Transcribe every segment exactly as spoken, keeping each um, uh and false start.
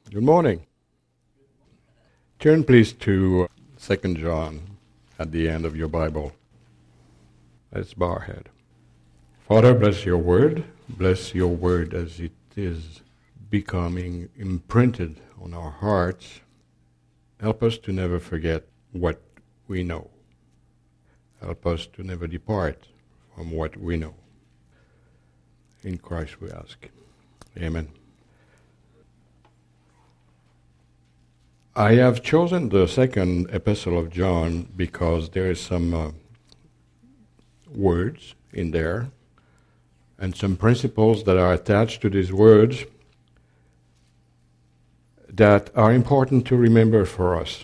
Good morning. Turn please to Second John at the end of your Bible. Let's bow our head. Father, bless your word. Bless your word as it is becoming imprinted on our hearts. Help us to never forget what we know. Help us to never depart from what we know. In Christ we ask. Amen. I have chosen the second epistle of John because there is some uh, words in there and some principles that are attached to these words that are important to remember for us.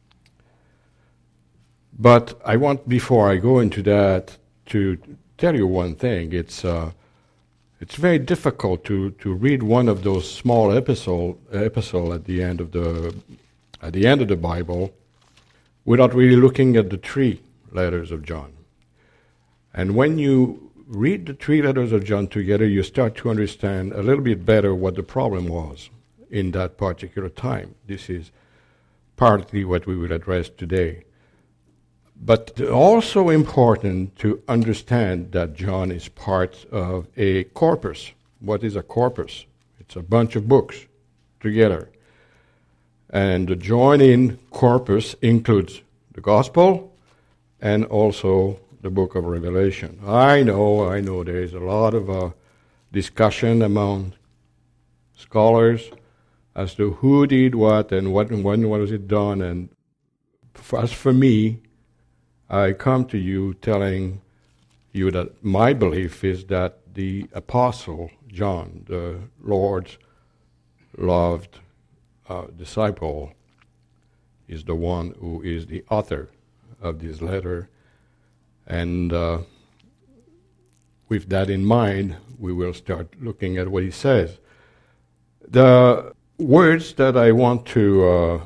But I want, before I go into that, to tell you one thing. It's uh, it's very difficult to, to read one of those small epistle epistle at the end of the at the end of the Bible without really looking at the three letters of John. And when you read the three letters of John together, you start to understand a little bit better what the problem was in that particular time. This is partly what we will address today. But also important to understand that John is part of a corpus. What is a corpus? It's a bunch of books together. And the joining corpus includes the Gospel and also the book of Revelation. I know, I know there is a lot of uh, discussion among scholars as to who did what and what and when was it done. And for, as for me, I come to you telling you that my belief is that the Apostle John, the Lord's loved uh, disciple, is the one who is the author of this letter. And uh, with that in mind, we will start looking at what he says. The words that I want to uh,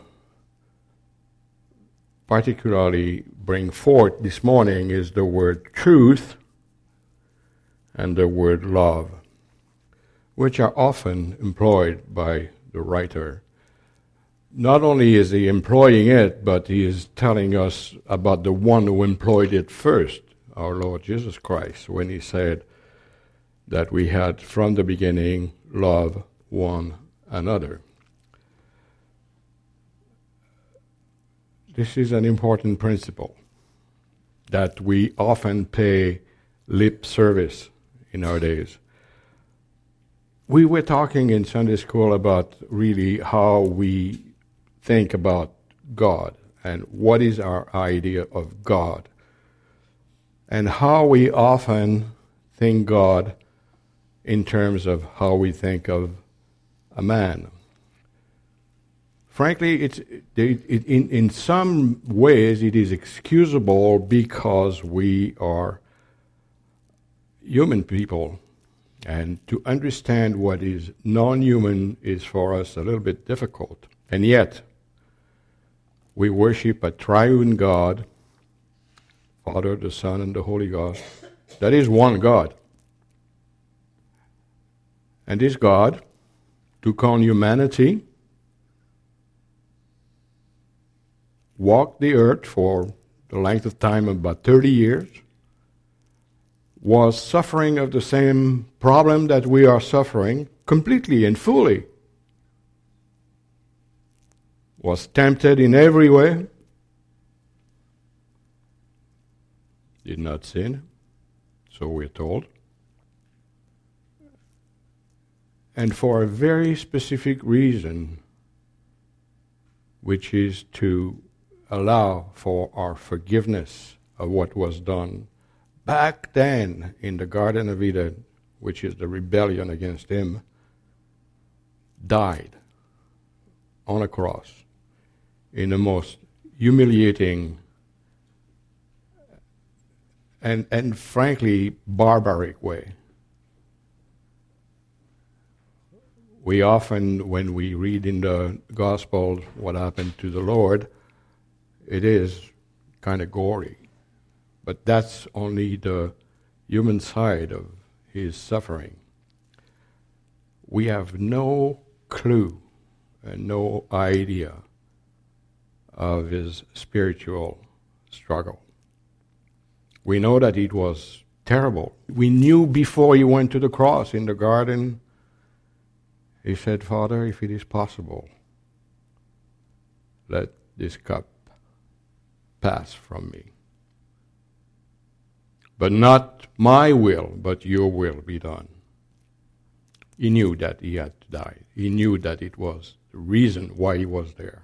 particularly bring forth this morning is the word truth and the word love, which are often employed by the writer. Not only is he employing it, but he is telling us about the one who employed it first, our Lord Jesus Christ, when he said that we had from the beginning love one another. This is an important principle that we often pay lip service in our days. We were talking in Sunday school about really how we think about God and what is our idea of God and how we often think God in terms of how we think of a man. Frankly, it's, it, it, in, in some ways it is excusable because we are human people, and to understand what is non-human is for us a little bit difficult. And yet, we worship a triune God, Father, the Son, and the Holy Ghost. That is one God. And this God took on humanity, walked the earth for the length of time of about thirty years, was suffering of the same problem that we are suffering completely and fully, was tempted in every way, did not sin, so we're told, and for a very specific reason, which is to allow for our forgiveness of what was done back then in the Garden of Eden, which is the rebellion against him, died on a cross in the most humiliating and, and frankly, barbaric way. We often, when we read in the Gospels what happened to the Lord, it is kind of gory. But that's only the human side of his suffering. We have no clue and no idea of his spiritual struggle. We know that it was terrible. We knew before he went to the cross in the garden, he said, Father, if it is possible, let this cup pass from me. But not my will, but your will be done. He knew that he had to die. He knew that it was the reason why he was there.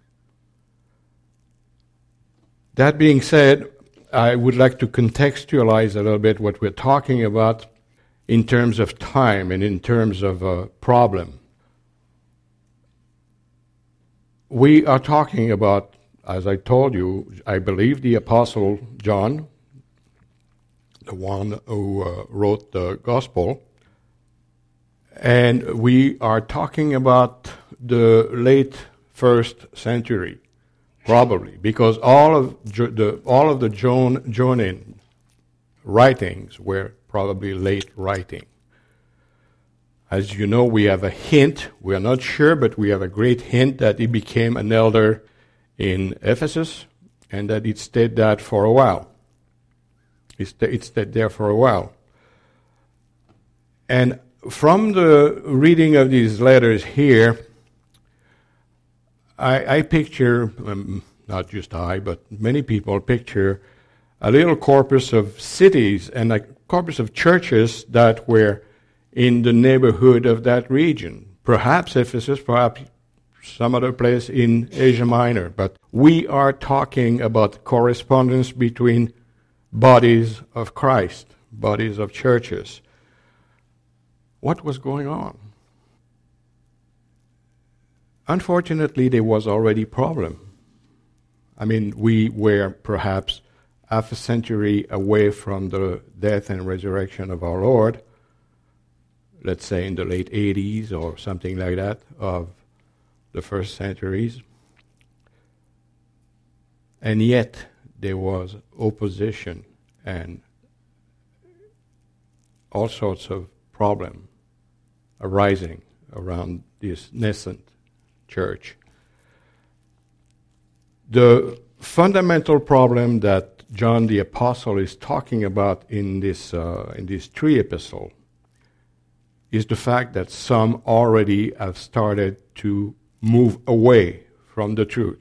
That being said, I would like to contextualize a little bit what we're talking about in terms of time and in terms of a problem. We are talking about, as I told you, I believe the Apostle John, the one who uh, wrote the Gospel, and we are talking about the late first century. Probably, because all of jo- the all of the John, Johannine writings were probably late writing. As you know, we have a hint, we are not sure, but we have a great hint that he became an elder in Ephesus, and that it stayed that for a while. It, st- it stayed there for a while. And from the reading of these letters here, I, I picture, um, not just I, but many people picture a little corpus of cities and a corpus of churches that were in the neighborhood of that region. Perhaps Ephesus, perhaps some other place in Asia Minor. But we are talking about correspondence between bodies of Christ, bodies of churches. What was going on? Unfortunately, there was already a problem. I mean, we were perhaps half a century away from the death and resurrection of our Lord, let's say in the late eighties or something like that of the first centuries. And yet, there was opposition and all sorts of problems arising around this nascent church. The fundamental problem that John the Apostle is talking about in this uh, in these three epistles is the fact that some already have started to move away from the truth.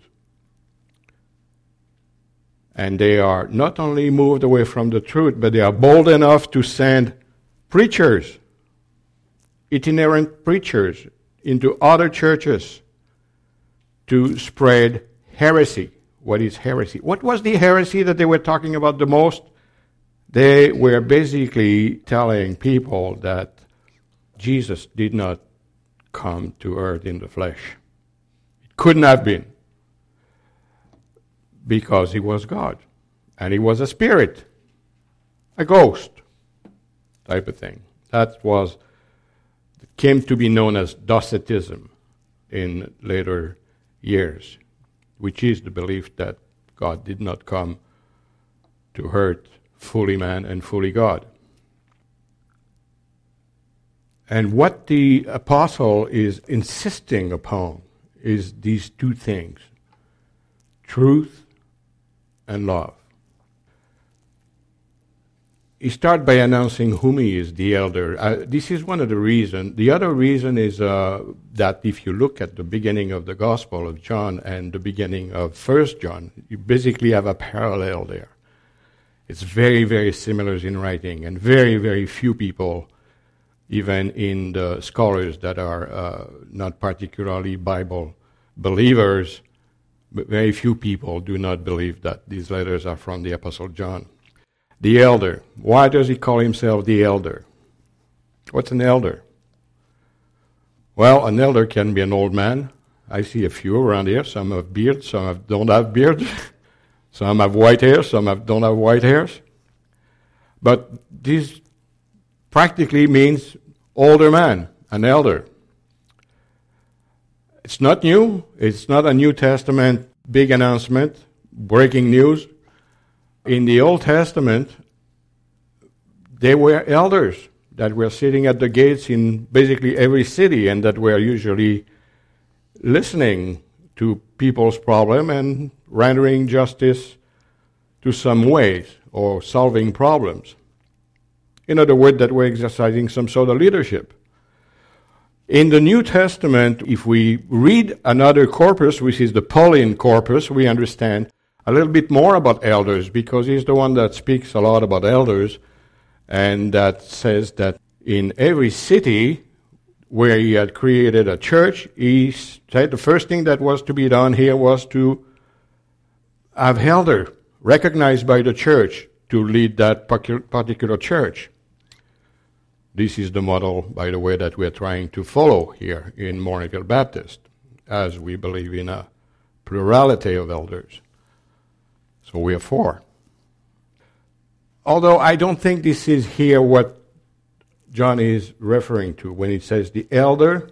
And they are not only moved away from the truth, but they are bold enough to send preachers, itinerant preachers, into other churches to spread heresy. What is heresy? What was the heresy that they were talking about the most? They were basically telling people that Jesus did not come to earth in the flesh. It couldn't have been, because he was God, and he was a spirit, a ghost type of thing. That was came to be known as Docetism in later years, which is the belief that God did not come to earth fully man and fully God. And what the apostle is insisting upon is these two things, truth and love. He starts by announcing whom he is, the elder. Uh, this is one of the reasons. The other reason is uh, that if you look at the beginning of the Gospel of John and the beginning of First John, you basically have a parallel there. It's very, very similar in writing, and very, very few people, even in the scholars that are uh, not particularly Bible believers, but very few people do not believe that these letters are from the Apostle John. The elder. Why does he call himself the elder? What's an elder? Well, an elder can be an old man. I see a few around here. Some have beards, some have, don't have beards. Some have white hair, some have, don't have white hairs. But this practically means older man, an elder. It's not new. It's not a New Testament big announcement, breaking news. In the Old Testament, there were elders that were sitting at the gates in basically every city, and that were usually listening to people's problem and rendering justice to some ways or solving problems. In other words, that we're exercising some sort of leadership. In the New Testament, if we read another corpus, which is the Pauline corpus, we understand a little bit more about elders, because he's the one that speaks a lot about elders, and that says that in every city where he had created a church, he said the first thing that was to be done here was to have elder recognized by the church to lead that particular church. This is the model, by the way, that we are trying to follow here in Morning Hill Baptist, as we believe in a plurality of elders. So we are four. Although I don't think this is here what John is referring to when he says the elder.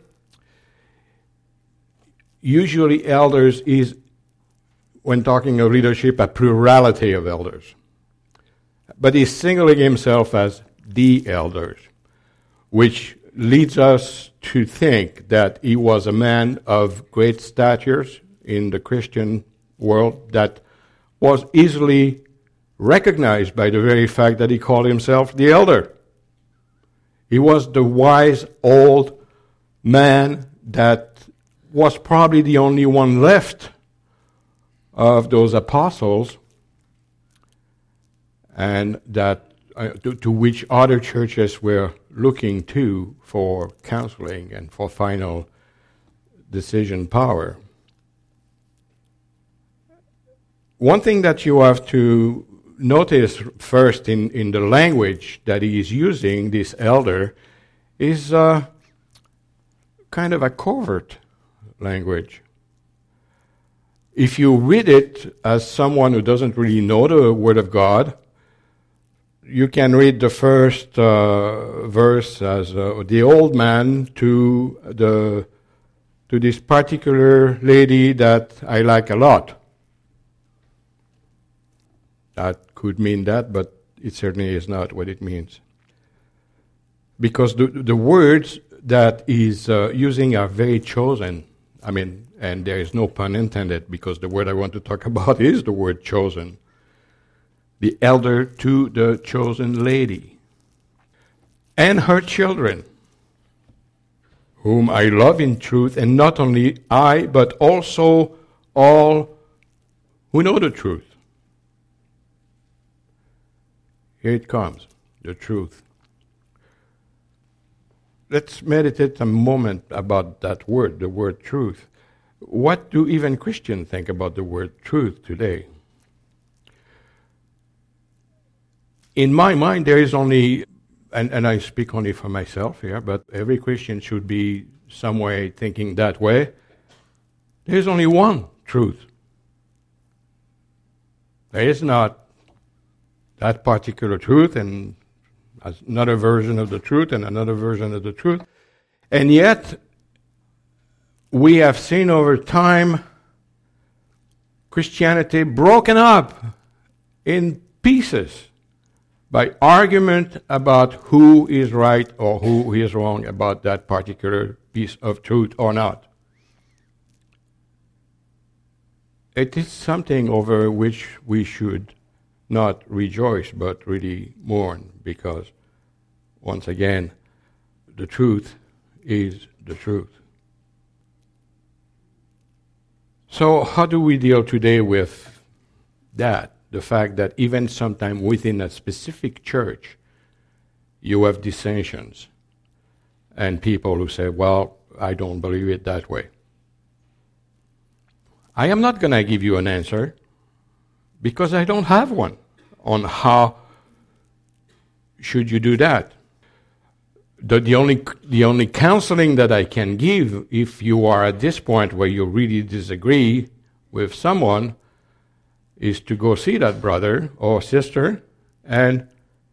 Usually elders is, when talking of leadership, a plurality of elders. But he's singling himself as the elders, which leads us to think that he was a man of great statures in the Christian world that was easily recognized by the very fact that he called himself the elder. He was the wise old man that was probably the only one left of those apostles, and that uh, to, to which other churches were looking to for counseling and for final decision power. One thing that you have to notice first in, in the language that he is using, this elder, is uh, kind of a covert language. If you read it as someone who doesn't really know the Word of God, you can read the first uh, verse as uh, the old man to the to this particular lady that I like a lot. That could mean that, but it certainly is not what it means. Because the the words that he's uh, using are very chosen. I mean, and there is no pun intended, because the word I want to talk about is the word chosen. The elder to the chosen lady, and her children, whom I love in truth, and not only I, but also all who know the truth. Here it comes, the truth. Let's meditate a moment about that word, the word truth. What do even Christians think about the word truth today? In my mind, there is only, and, and I speak only for myself here, but every Christian should be some way thinking that way. There is only one truth. There is not that particular truth and another version of the truth and another version of the truth. And yet, we have seen over time Christianity broken up in pieces by argument about who is right or who is wrong about that particular piece of truth or not. It is something over which we should not rejoice, but really mourn, because, once again, the truth is the truth. So how do we deal today with that? The fact that even sometime within a specific church, you have dissensions and people who say, well, I don't believe it that way. I am not going to give you an answer, because I don't have one on how should you do that. The, the only the only counseling that I can give, if you are at this point where you really disagree with someone, is to go see that brother or sister and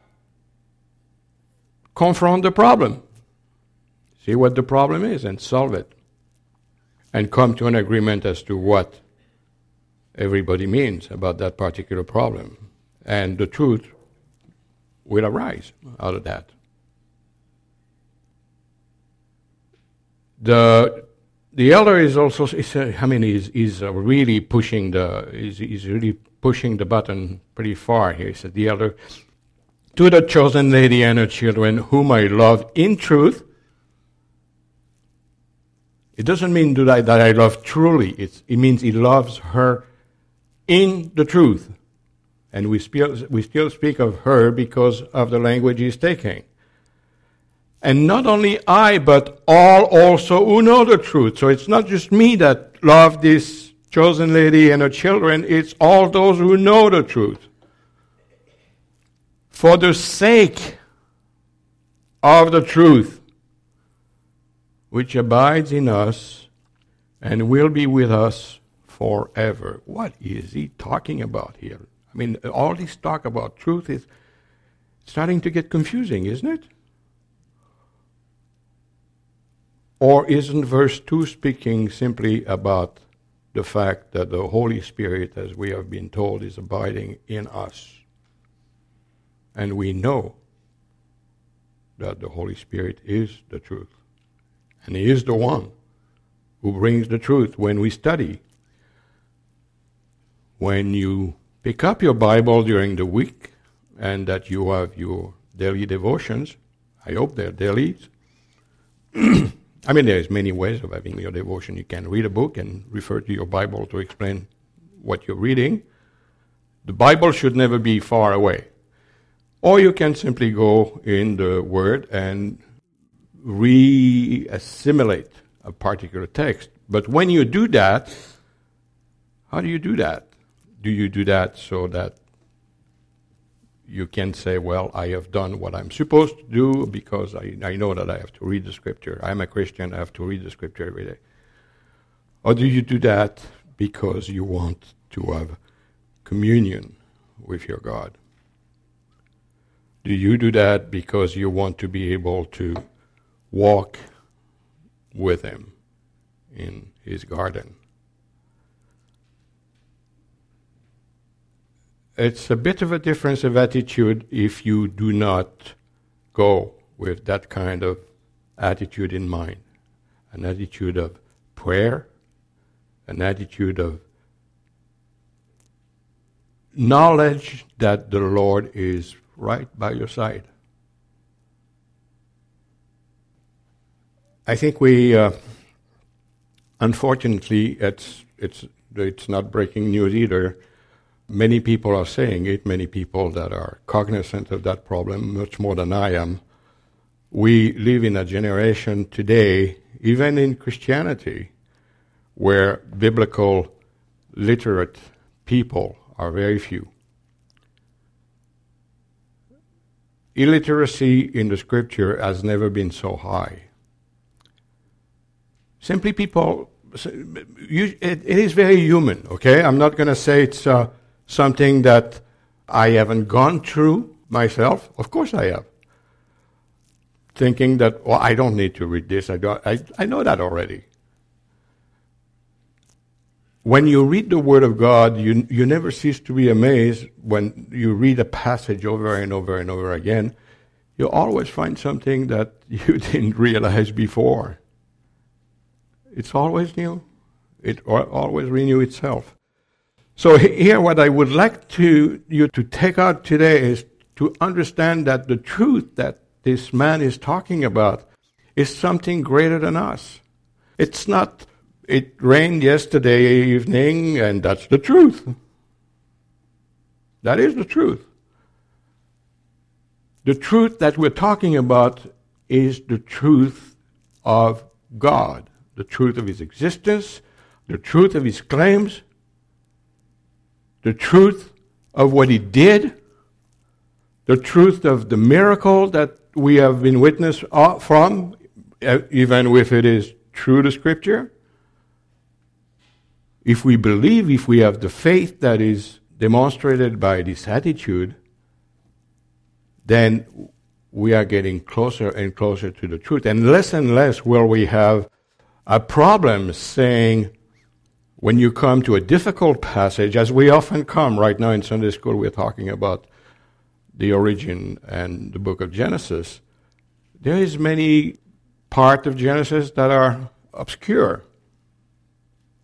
confront the problem. See what the problem is and solve it. And come to an agreement as to what everybody means about that particular problem. And the truth will arise out of that. The the elder is also, is, uh, I mean, he's, he's uh, really pushing the, he's, he's really pushing the button pretty far here. He said, the elder, to the chosen lady and her children, whom I love in truth. It doesn't mean that I, that I love truly. It's, it means he loves her in the truth. And we still, we still speak of her because of the language he's taking. And not only I, but all also who know the truth. So it's not just me that love this chosen lady and her children. It's all those who know the truth. For the sake of the truth, which abides in us and will be with us forever. What is he talking about here? I mean, all this talk about truth is starting to get confusing, isn't it? Or isn't verse two speaking simply about the fact that the Holy Spirit, as we have been told, is abiding in us? And we know that the Holy Spirit is the truth. And he is the one who brings the truth when we study. When you pick up your Bible during the week and that you have your daily devotions, I hope they're dailies. I mean, there's many ways of having your devotion. You can read a book and refer to your Bible to explain what you're reading. The Bible should never be far away. Or you can simply go in the Word and re-assimilate a particular text. But when you do that, how do you do that? Do you do that so that you can say, well, I have done what I'm supposed to do because I, I know that I have to read the Scripture. I'm a Christian, I have to read the Scripture every day. Or do you do that because you want to have communion with your God? Do you do that because you want to be able to walk with him in his garden? It's a bit of a difference of attitude if you do not go with that kind of attitude in mind. An attitude of prayer, an attitude of knowledge that the Lord is right by your side. I think we, uh, unfortunately, it's it's it's not breaking news either. Many people are saying it, many people that are cognizant of that problem, much more than I am. We live in a generation today, even in Christianity, where biblical literate people are very few. Illiteracy in the Scripture has never been so high. Simply people, it, it is very human, okay? I'm not going to say it's uh, something that I haven't gone through myself. Of course I have. Thinking that, well, I don't need to read this. I, don't, I, I know that already. When you read the Word of God, you, you never cease to be amazed when you read a passage over and over and over again. You always find something that you didn't realize before. It's always new. It always renews itself. So here what I would like to you to take out today is to understand that the truth that this man is talking about is something greater than us. It's not, it rained yesterday evening and that's the truth. That is the truth. The truth that we're talking about is the truth of God. The truth of his existence, the truth of his claims, the truth of what he did, the truth of the miracle that we have been witness from, even if it is true to Scripture. If we believe, if we have the faith that is demonstrated by this attitude, then we are getting closer and closer to the truth. And less and less will we have a problem saying, when you come to a difficult passage, as we often come right now in Sunday school, we're talking about the origin and the book of Genesis. There is many parts of Genesis that are obscure.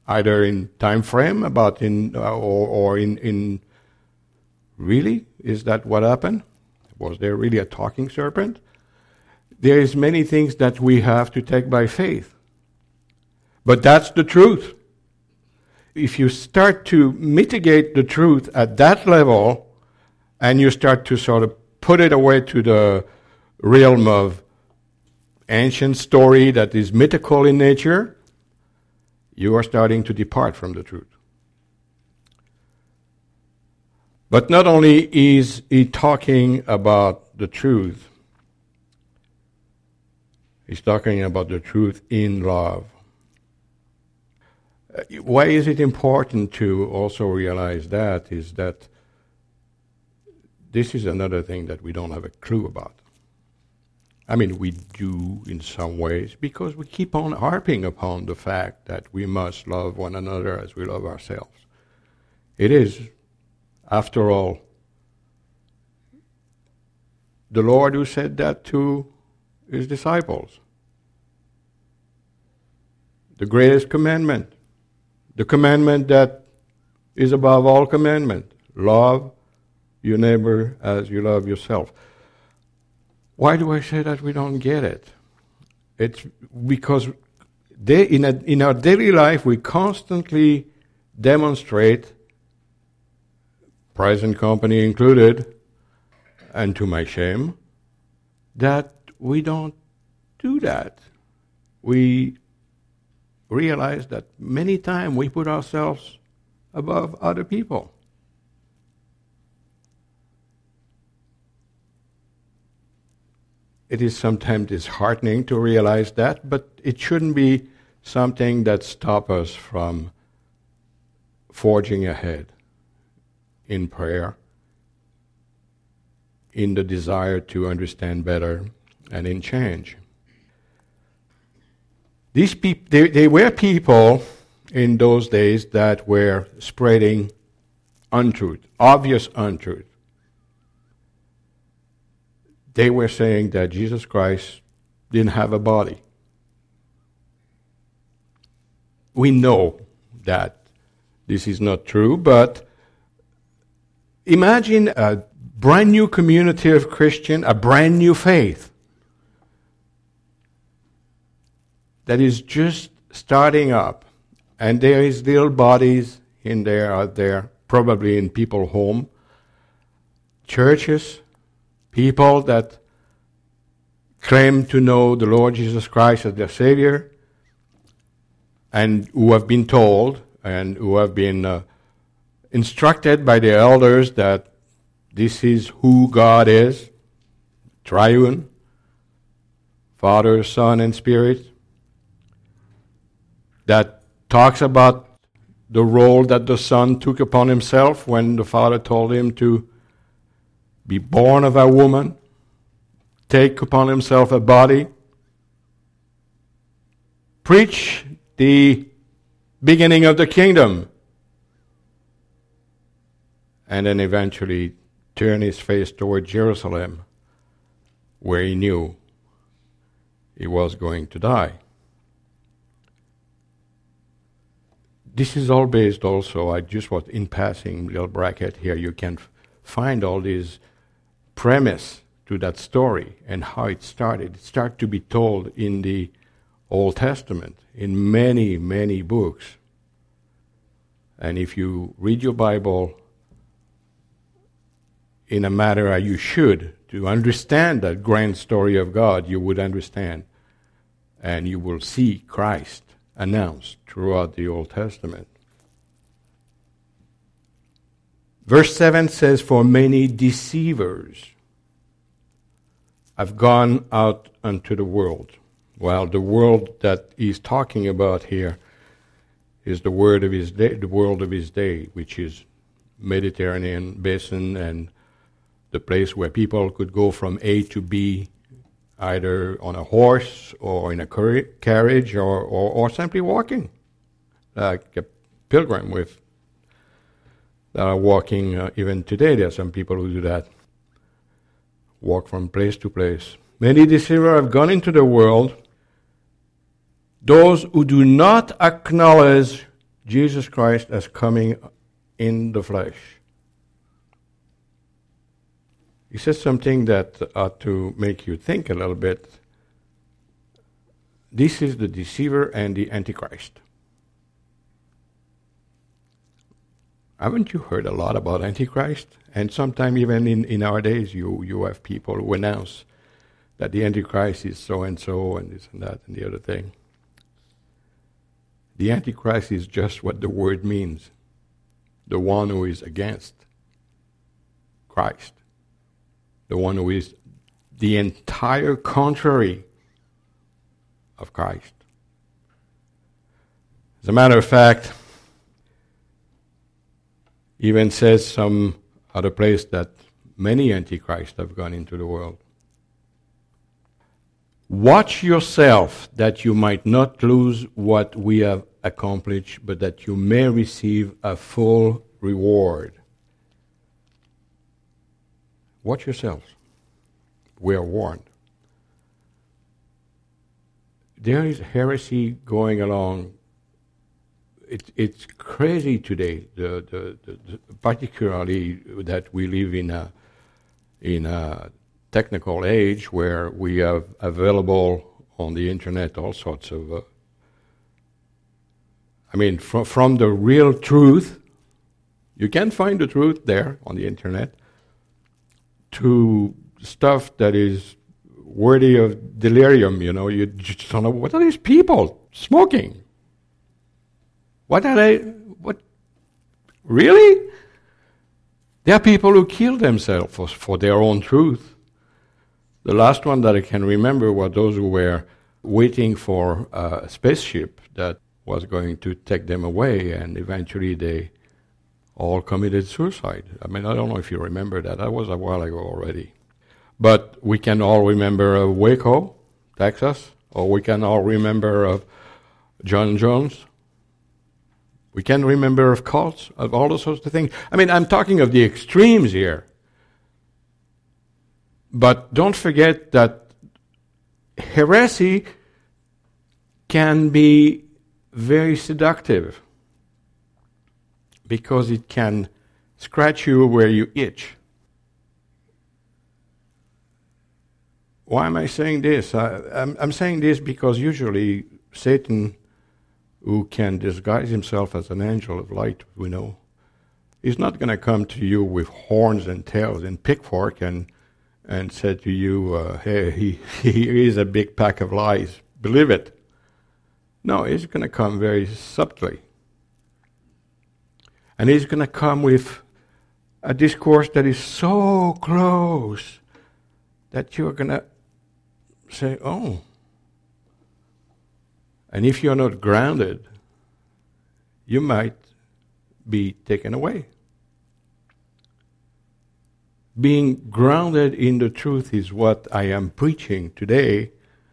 either in time frame about in uh, or, or in in really, is that what happened? Was there really a talking serpent? There is many things that we have to take by faith, but that's the truth. If you start to mitigate the truth at that level, and you start to sort of put it away to the realm of ancient story that is mythical in nature, you are starting to depart from the truth. But not only is he talking about the truth, he's talking about the truth in love. Why is it important to also realize that is that this is another thing that we don't have a clue about. I mean, we do in some ways because we keep on harping upon the fact that we must love one another as we love ourselves. It is, after all, the Lord who said that to his disciples. The greatest commandment, the commandment that is above all commandment, love your neighbor as you love yourself. Why do I say that we don't get it? It's because they, in, a, in our daily life we constantly demonstrate, present company included, and to my shame, that we don't do that. We realize that many times we put ourselves above other people. It is sometimes disheartening to realize that, but it shouldn't be something that stops us from forging ahead in prayer, in the desire to understand better, and in change. These people, they, they were people in those days that were spreading untruth, obvious untruth. They were saying that Jesus Christ didn't have a body. We know that this is not true, but imagine a brand new community of Christians, a brand new faith that is just starting up, and there is little bodies in there, out there, probably in people's home, churches, people that claim to know the Lord Jesus Christ as their Savior, and who have been told and who have been uh, instructed by the elders that this is who God is, triune, Father, Son, and Spirit, that talks about the role that the Son took upon himself when the Father told him to be born of a woman, take upon himself a body, preach the beginning of the kingdom, and then eventually turn his face toward Jerusalem, where he knew he was going to die. This is all based also, I just was in passing, little bracket here, you can f- find all these premise to that story and how it started. It started to be told in the Old Testament, in many, many books. And if you read your Bible in a manner as you should, to understand that grand story of God, you would understand. And you will see Christ announced throughout the Old Testament. Verse seven says, "For many deceivers have gone out unto the world." Well, the world that he's talking about here is the word of his day, the world of his day, which is Mediterranean basin and the place where people could go from A to B, either on a horse or in a car- carriage or, or, or simply walking, like a pilgrim with that are walking uh, even today. There are some people who do that, walk from place to place. Many deceivers have gone into the world, those who do not acknowledge Jesus Christ as coming in the flesh. He says something that ought to make you think a little bit. This is the deceiver and the Antichrist. Haven't you heard a lot about Antichrist? And sometime even in, in our days, you, you have people who announce that the Antichrist is so-and-so and this and that and the other thing. The Antichrist is just what the word means. The one who is against Christ. The one who is the entire contrary of Christ. As a matter of fact, even says some other place that many antichrists have gone into the world. Watch yourself that you might not lose what we have accomplished, but that you may receive a full reward. Watch yourselves. We are warned. There is heresy going along. It, it's crazy today, the, the, the, the, particularly that we live in a, in a technical age where we have available on the internet all sorts of, uh, I mean, from, from the real truth, you can find the truth there on the internet, to stuff that is worthy of delirium, you know. You just don't know, what are these people smoking? What are they, what, really? There are people who kill themselves for, for their own truth. The last one that I can remember were those who were waiting for a spaceship that was going to take them away, and eventually they all committed suicide. I mean, I don't know if you remember that. That was a while ago already. But we can all remember of Waco, Texas, or we can all remember of John Jones. We can remember of cults, of all those sorts of things. I mean, I'm talking of the extremes here. But don't forget that heresy can be very seductive, because it can scratch you where you itch. Why am I saying this? I, I'm, I'm saying this because usually Satan, who can disguise himself as an angel of light, we know, he's not going to come to you with horns and tails and pitchfork and and say to you, uh, hey, he, he is a big pack of lies. Believe it. No, he's going to come very subtly. And he's going to come with a discourse that is so close that you're going to say, oh. And if you're not grounded, you might be taken away. Being grounded in the truth is what I am preaching today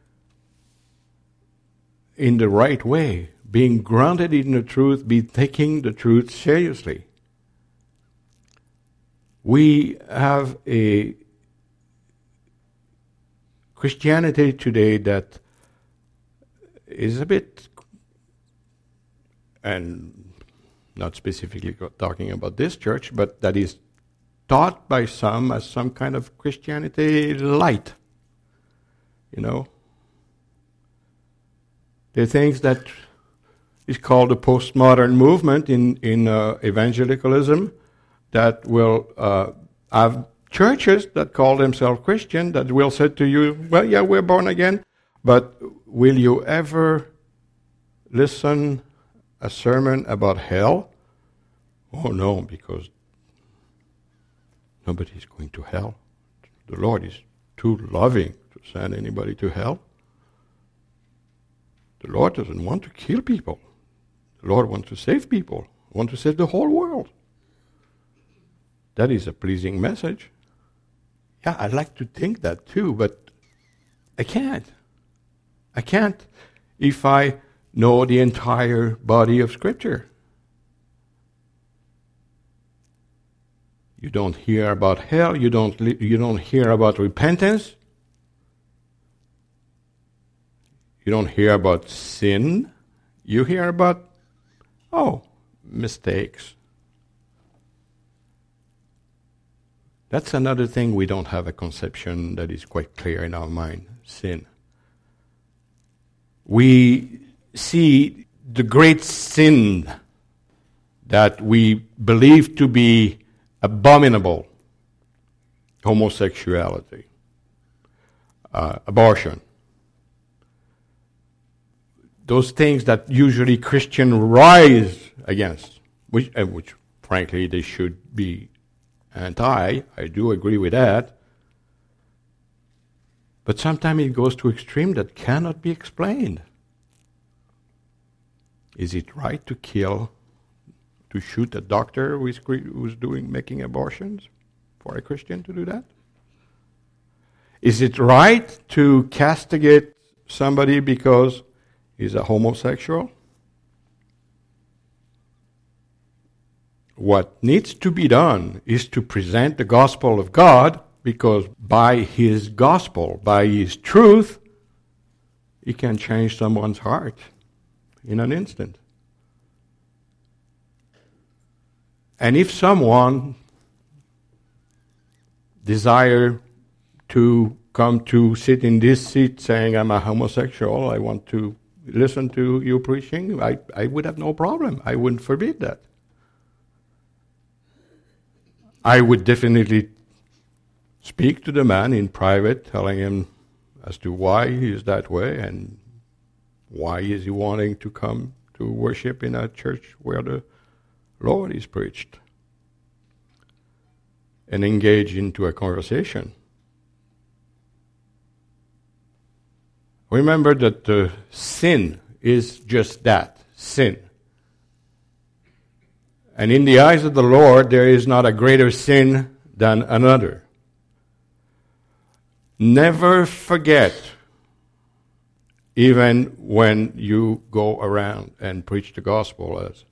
in the right way. Being grounded in the truth, be taking the truth seriously. We have a Christianity today that is a bit, and not specifically talking about this church, but that is taught by some as some kind of Christianity light. You know? There are things that is called the postmodern movement in, in uh, evangelicalism that will uh, have churches that call themselves Christian that will say to you, well, yeah, we're born again, but will you ever listen a sermon about hell? Oh, no, because nobody's going to hell. The Lord is too loving to send anybody to hell. The Lord doesn't want to kill people. The Lord wants to save people, wants to save the whole world. That is a pleasing message. Yeah, I'd like to think that too, but I can't. I can't if I know the entire body of Scripture. You don't hear about hell, you don't li- you don't hear about repentance. You don't hear about sin. You hear about Oh, mistakes. That's another thing we don't have a conception that is quite clear in our mind, sin. We see the great sin that we believe to be abominable, homosexuality, uh, abortion. Those things that usually Christians rise against, which, uh, which frankly they should be anti. I do agree with that. But sometimes it goes to extreme that cannot be explained. Is it right to kill, to shoot a doctor who is, who is doing, making abortions for a Christian to do that? Is it right to castigate somebody because he's a homosexual? What needs to be done is to present the gospel of God, because by his gospel, by his truth, he can change someone's heart in an instant. And if someone desire to come to sit in this seat saying, I'm a homosexual, I want to listen to you preaching, I, I would have no problem. I wouldn't forbid that. I would definitely speak to the man in private, telling him as to why he is that way and why is he wanting to come to worship in a church where the Lord is preached, and engage into a conversation. Remember that uh, sin is just that, sin. And in the eyes of the Lord, there is not a greater sin than another. Never forget, even when you go around and preach the gospel, as,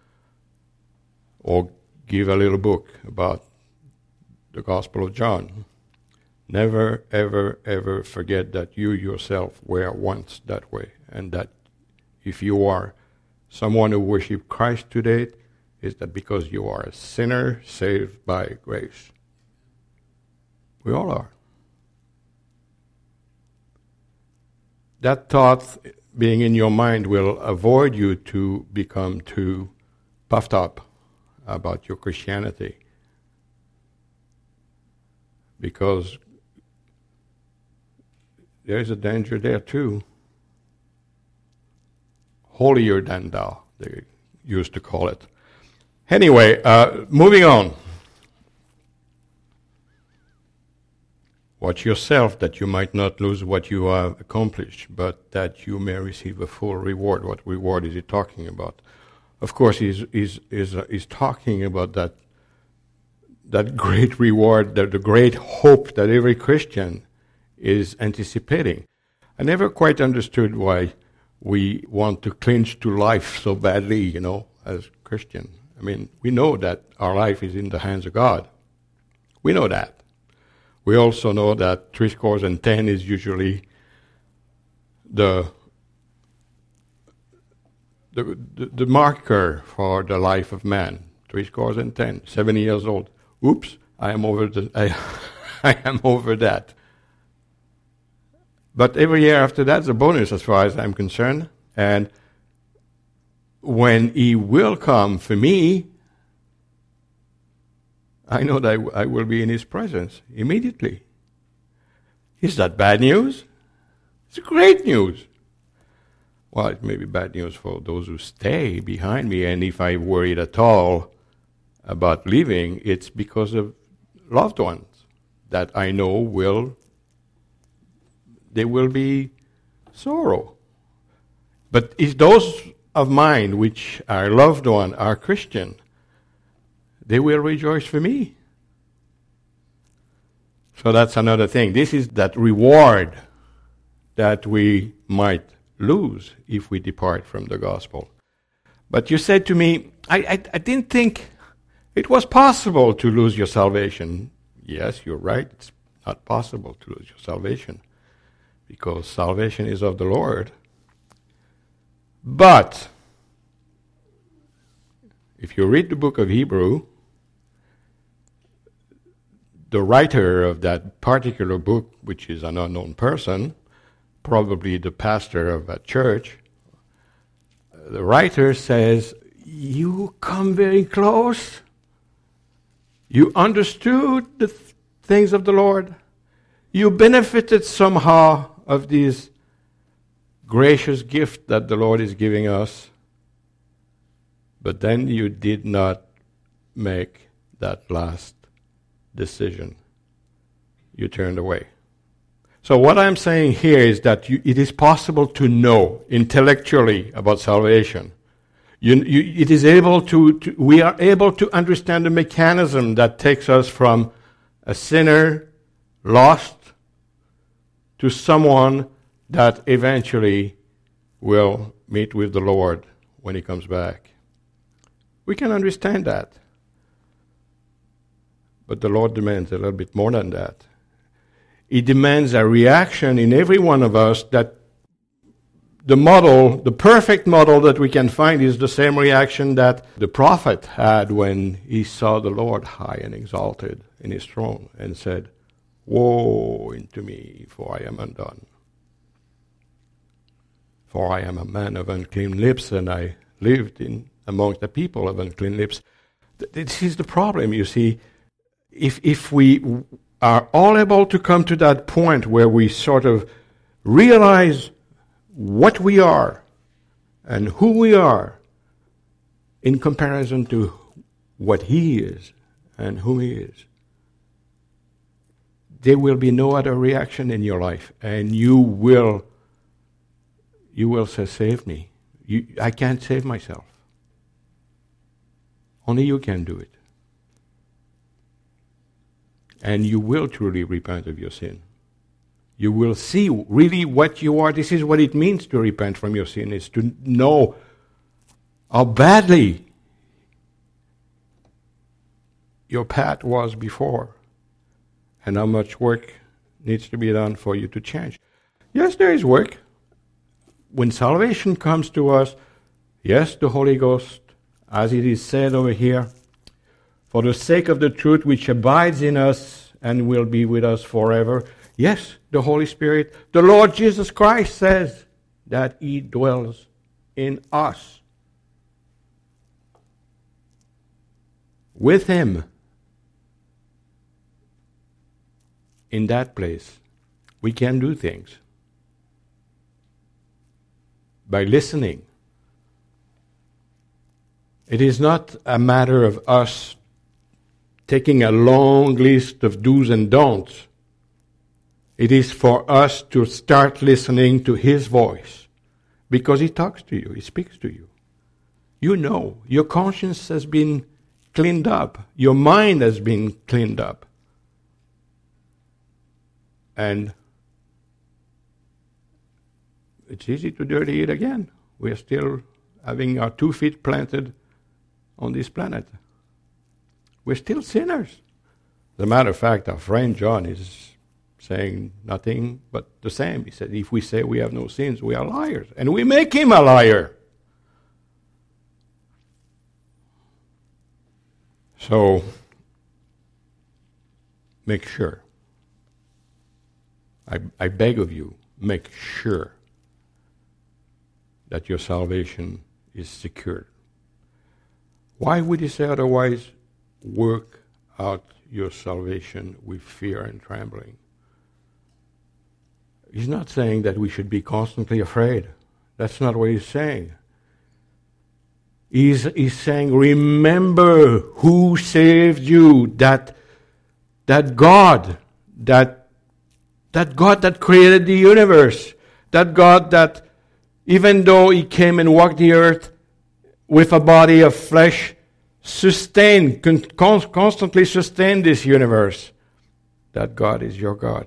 or give a little book about the Gospel of John, never, ever, ever forget that you yourself were once that way, and that if you are someone who worships Christ today, is that because you are a sinner saved by grace. We all are. That thought being in your mind will avoid you to become too puffed up about your Christianity, because there is a danger there too. Holier than thou, they used to call it. Anyway, uh, moving on. Watch yourself that you might not lose what you have accomplished, but that you may receive a full reward. What reward is he talking about? Of course, he's, he's, he's, uh, he's talking about that, that great reward, that the great hope that every Christian is anticipating. I never quite understood why we want to cling to life so badly, you know, as Christians. I mean, we know that our life is in the hands of God. We know that. We also know that three scores and ten is usually the the, the the marker for the life of man. Three scores and ten, seventy years old. Oops, I am over the I, I am over that. But every year after that's a bonus as far as I'm concerned. And when he will come for me, I know that I, w- I will be in his presence immediately. Is that bad news? It's great news. Well, it may be bad news for those who stay behind me, and if I worried at all about leaving, it's because of loved ones that I know will, there will be sorrow. But if those of mine which are loved one are Christian, they will rejoice for me. So that's another thing. This is that reward that we might lose if we depart from the gospel. But you said to me, I, I, I didn't think it was possible to lose your salvation. Yes, you're right. It's not possible to lose your salvation, because salvation is of the Lord. But if you read the book of Hebrew, the writer of that particular book, which is an unknown person, probably the pastor of a church, the writer says, you come very close. You understood the th- things of the Lord. You benefited somehow of this gracious gift that the Lord is giving us. But then you did not make that last decision. You turned away. So what I'm saying here is that you, it is possible to know intellectually about salvation. You, you, it is able to, to, we are able to understand the mechanism that takes us from a sinner lost to someone that eventually will meet with the Lord when he comes back. We can understand that. But the Lord demands a little bit more than that. He demands a reaction in every one of us that the model, the perfect model that we can find is the same reaction that the prophet had when he saw the Lord high and exalted in his throne and said, woe unto me, for I am undone. For I am a man of unclean lips, and I lived in among the people of unclean lips. This is the problem, you see. If if we are all able to come to that point where we sort of realize what we are and who we are in comparison to what he is and who he is, there will be no other reaction in your life, and you will you will say, save me. You, I can't save myself. Only you can do it. And you will truly repent of your sin. You will see really what you are. This is what it means to repent from your sin, is to know how badly your path was before and how much work needs to be done for you to change. Yes, there is work. When salvation comes to us, yes, the Holy Ghost, as it is said over here, for the sake of the truth which abides in us and will be with us forever. Yes, the Holy Spirit, the Lord Jesus Christ says that he dwells in us. With him, in that place, we can do things. By listening. It is not a matter of us taking a long list of do's and don'ts. It is for us to start listening to his voice, because he talks to you, he speaks to you. You know, your conscience has been cleaned up, your mind has been cleaned up. And it's easy to dirty it again. We are still having our two feet planted on this planet. We're still sinners. As a matter of fact, our friend John is saying nothing but the same. He said, if we say we have no sins, we are liars. And we make him a liar. So, make sure. I, I beg of you, make sure that your salvation is secured. Why would he say otherwise? Work out your salvation with fear and trembling. He's not saying that we should be constantly afraid. That's not what he's saying. He's, he's saying, remember who saved you, that, that God, that, that God that created the universe, that God that, even though he came and walked the earth with a body of flesh, sustained, con- constantly sustained this universe, that God is your God.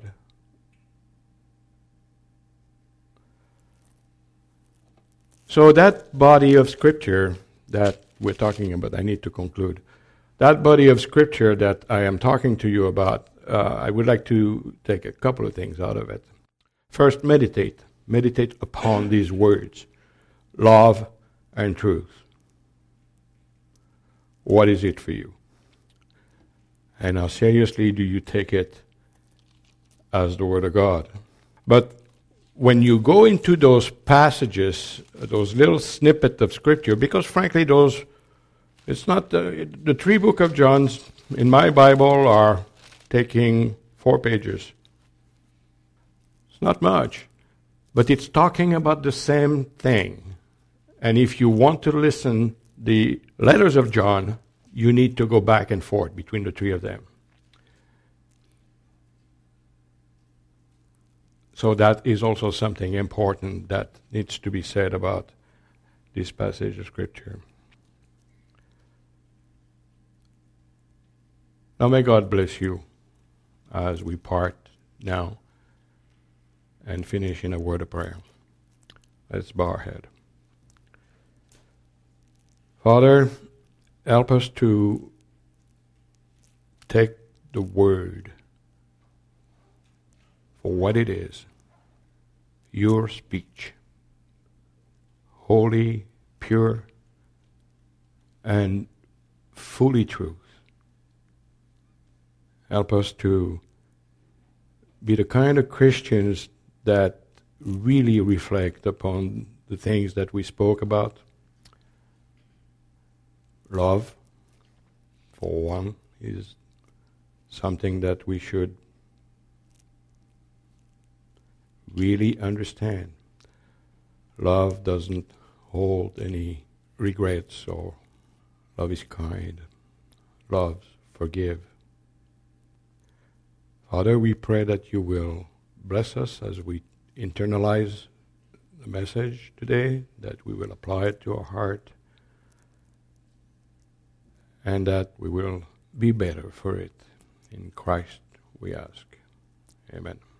So that body of Scripture that we're talking about, I need to conclude. That body of Scripture that I am talking to you about, uh, I would like to take a couple of things out of it. First, meditate. Meditate upon these words, love and truth. what is it for you? And how seriously do you take it as the Word of God? But when you go into those passages, those little snippets of Scripture, because frankly those, it's not, the, the three book of John's in my Bible are taking four pages. It's not much, but it's talking about the same thing. And if you want to listen the letters of John, you need to go back and forth between the three of them. So that is also something important that needs to be said about this passage of Scripture. Now may God bless you as we part now and finish in a word of prayer. Let's bow our head. Father, help us to take the Word for what it is, your speech, holy, pure, and fully true. Help us to be the kind of Christians that really reflect upon the things that we spoke about. Love, for one, is something that we should really understand. Love doesn't hold any regrets, or love is kind. Love, forgive. Father, we pray that you will bless us as we internalize the message today, that we will apply it to our heart, and that we will be better for it. In Christ we ask. Amen.